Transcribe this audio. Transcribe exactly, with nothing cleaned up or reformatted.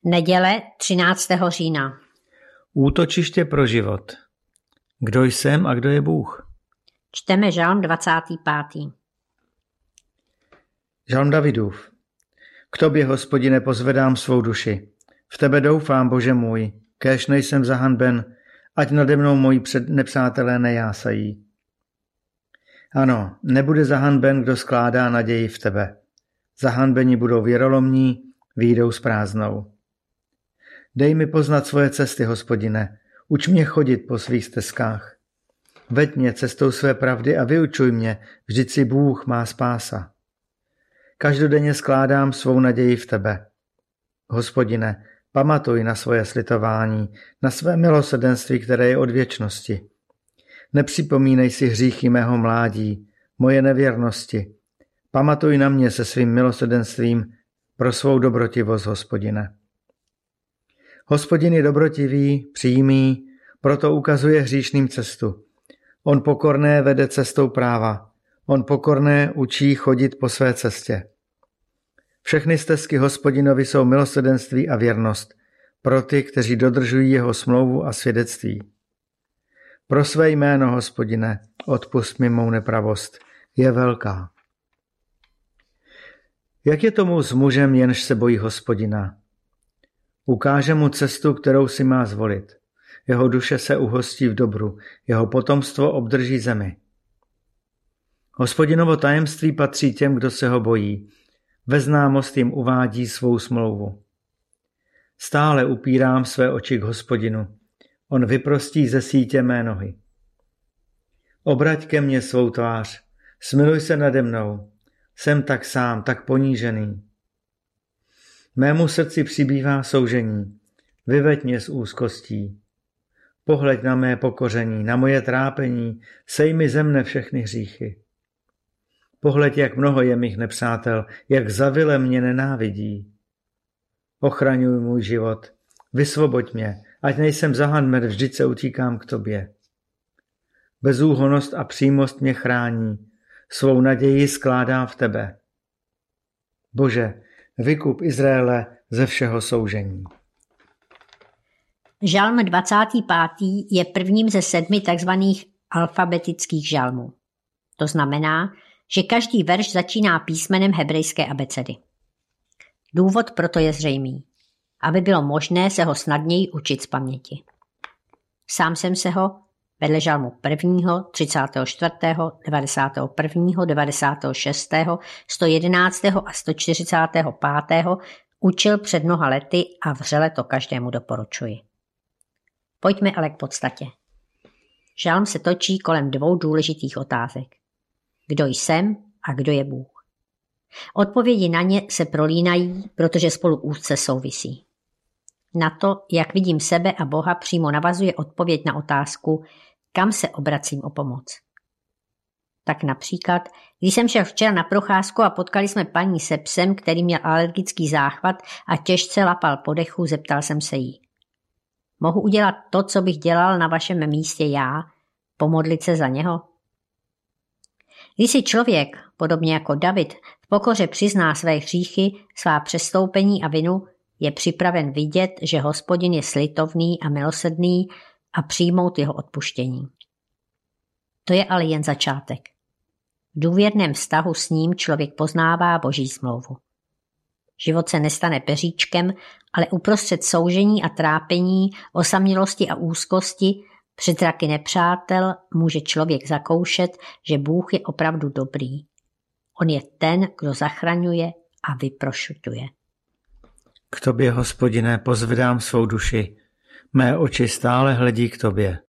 Neděle třináctého října. Útočiště pro život. Kdo jsem a kdo je Bůh? Čteme žalm dvacátý pátý. Žalm Davidův. K tobě, Hospodine, pozvedám svou duši. V tebe doufám, Bože můj, kéž nejsem zahanben, ať nade mnou moji před nepřátelé nejásají. Ano, nebude zahanben, kdo skládá naději v tebe. Zahanbeni budou věrolomní, výjdou s prázdnou. Dej mi poznat svoje cesty, Hospodine, uč mě chodit po svých stezkách. Veď mě cestou své pravdy a vyučuj mě, vždyť si Bůh má spása. Každodenně skládám svou naději v tebe. Hospodine, pamatuj na svoje slitování, na své milosrdenství, které je od věčnosti. Nepřipomínej si hříchy mého mládí, moje nevěrnosti. Pamatuj na mě se svým milosrdenstvím pro svou dobrotivost, Hospodine. Hospodin je dobrotivý, přímý, proto ukazuje hříšným cestu. On pokorné vede cestou práva. On pokorné učí chodit po své cestě. Všechny stezky Hospodinovi jsou milosrdenství a věrnost pro ty, kteří dodržují jeho smlouvu a svědectví. Pro své jméno, Hospodine, odpusť mi mou nepravost. Je velká. Jak je tomu s mužem, jenž se bojí Hospodina? Ukáže mu cestu, kterou si má zvolit. Jeho duše se uhostí v dobru, jeho potomstvo obdrží zemi. Hospodinovo tajemství patří těm, kdo se ho bojí. Ve známost jim uvádí svou smlouvu. Stále upírám své oči k Hospodinu. On vyprostí ze sítě mé nohy. Obrať ke mně svou tvář, smiluj se nade mnou. Jsem tak sám, tak ponížený. Mému srdci přibývá soužení. Vyveď mě z úzkostí. Pohleď na mé pokoření, na moje trápení, sej mi ze mne všechny hříchy. Pohleď, jak mnoho je mých nepřátel, jak zavile mě nenávidí. Ochraňuj můj život, vysvoboď mě, ať nejsem zahanben, vždyť se utíkám k tobě. Bezúhonnost a přímost mě chrání, svou naději skládám v tebe. Bože, vykup Izraele ze všeho soužení. Žalm dvacátý pátý je prvním ze sedmi takzvaných alfabetických žalmů. To znamená, že každý verš začíná písmenem hebrejské abecedy. Důvod proto je zřejmý, aby bylo možné se ho snadněji učit z paměti. Sám jsem se ho vedle žalmu prvního, třicátého čtvrtého, devadesátého prvního, devadesátého šestého, sto jedenáctého a sto čtyřicátého pátého učil před mnoha lety a vřele to každému doporučuji. Pojďme ale k podstatě. Žalm se točí kolem dvou důležitých otázek. Kdo jsem a kdo je Bůh? Odpovědi na ně se prolínají, protože spolu úzce souvisí. Na to, jak vidím sebe a Boha, přímo navazuje odpověď na otázku, kam se obracím o pomoc. Tak například, když jsem šel včera na procházku a potkali jsme paní se psem, který měl alergický záchvat a těžce lapal po dechu, zeptal jsem se jí. Mohu udělat to, co bych dělal na vašem místě já, pomodlit se za něho? Když si člověk, podobně jako David, v pokoře přizná své hříchy, svá přestoupení a vinu, je připraven vidět, že Hospodin je slitovný a milosrdný a přijmout jeho odpuštění. To je ale jen začátek. V důvěrném vztahu s ním člověk poznává Boží smlouvu. Život se nestane peříčkem, ale uprostřed soužení a trápení, osamělosti a úzkosti, před zraky nepřátel může člověk zakoušet, že Bůh je opravdu dobrý. On je ten, kdo zachraňuje a vyprošťuje. K tobě, Hospodine, pozvedám svou duši. Mé oči stále hledí k tobě.